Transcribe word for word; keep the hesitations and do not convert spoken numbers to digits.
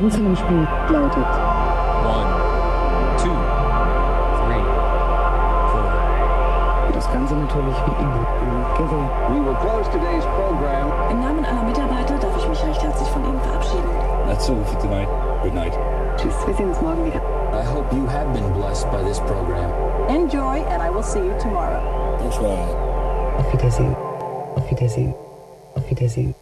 Zahlenspiel lautet One, two, three, four. das Ganze natürlich wie immer im Gewinn. We will close today's program. Im Namen aller Mitarbeiter darf ich mich recht herzlich von Ihnen verabschieden. That's all for tonight. Good night. Tschüss, wir sehen uns morgen wieder. I hope you have been blessed by this program. Enjoy and I will see you tomorrow. Bonsoir. Auf Wiedersehen. Auf Wiedersehen. Auf Wiedersehen.